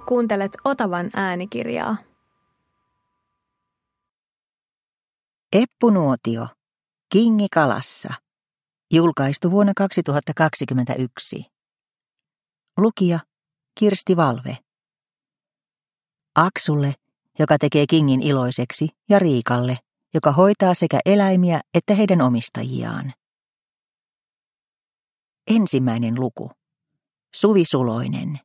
Kuuntelet Otavan äänikirjaa. Eppunuotio. Kingi kalassa. Julkaistu vuonna 2021. Lukija Kirsti Valve. Aksulle, joka tekee kingin iloiseksi, ja Riikalle, joka hoitaa sekä eläimiä että heidän omistajiaan. Ensimmäinen luku. Suvi Suloinen.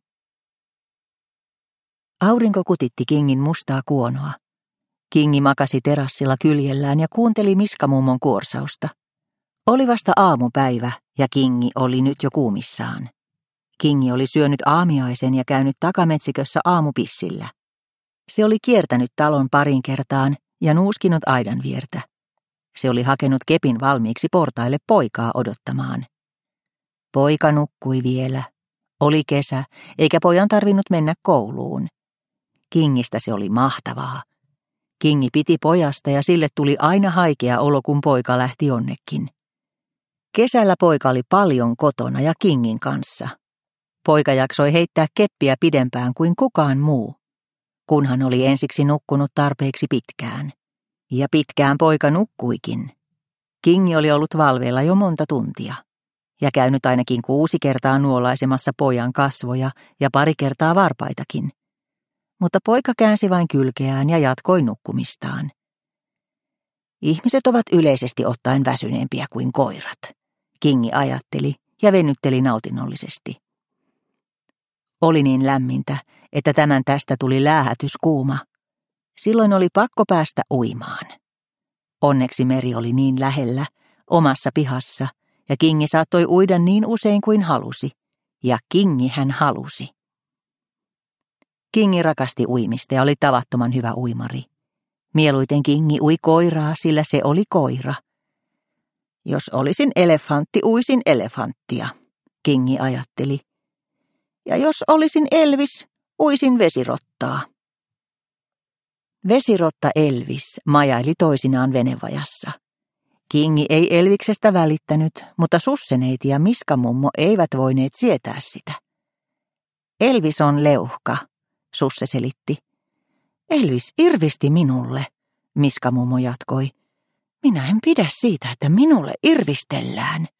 Aurinko kutitti kingin mustaa kuonoa. Kingi makasi terassilla kyljellään ja kuunteli Miska-mummon kuorsausta. Oli vasta aamupäivä ja kingi oli nyt jo kuumissaan. Kingi oli syönyt aamiaisen ja käynyt takametsikössä aamupissillä. Se oli kiertänyt talon parin kertaan ja nuuskinut aidan viertä. Se oli hakenut kepin valmiiksi portaille poikaa odottamaan. Poika nukkui vielä. Oli kesä, eikä pojan tarvinnut mennä kouluun. Kingistä se oli mahtavaa. Kingi piti pojasta ja sille tuli aina haikea olo, kun poika lähti jonnekin. Kesällä poika oli paljon kotona ja kingin kanssa. Poika jaksoi heittää keppiä pidempään kuin kukaan muu, kun hän oli ensiksi nukkunut tarpeeksi pitkään. Ja pitkään poika nukkuikin. Kingi oli ollut valveilla jo monta tuntia ja käynyt ainakin 6 kertaa nuolaisemassa pojan kasvoja ja 2 kertaa varpaitakin. Mutta poika käänsi vain kylkeään ja jatkoi nukkumistaan. Ihmiset ovat yleisesti ottaen väsyneempiä kuin koirat, Kingi ajatteli ja venytteli nautinnollisesti. Oli niin lämmintä, että tämän tästä tuli läähätyskuuma. Silloin oli pakko päästä uimaan. Onneksi meri oli niin lähellä, omassa pihassa, ja Kingi saattoi uida niin usein kuin halusi, ja Kingi hän halusi. Kingi rakasti uimista ja oli tavattoman hyvä uimari. Mieluiten Kingi ui koiraa, sillä se oli koira. Jos olisin elefantti, uisin elefanttia, Kingi ajatteli. Ja jos olisin Elvis, uisin vesirottaa. Vesirotta Elvis majaili toisinaan venevajassa. Kingi ei Elviksestä välittänyt, mutta Susseneiti ja Miska-mummo eivät voineet sietää sitä. Elvis on leuhka, Susse selitti. Elvis irvisti minulle, Miska-mummo jatkoi. Minä en pidä siitä, että minulle irvistellään.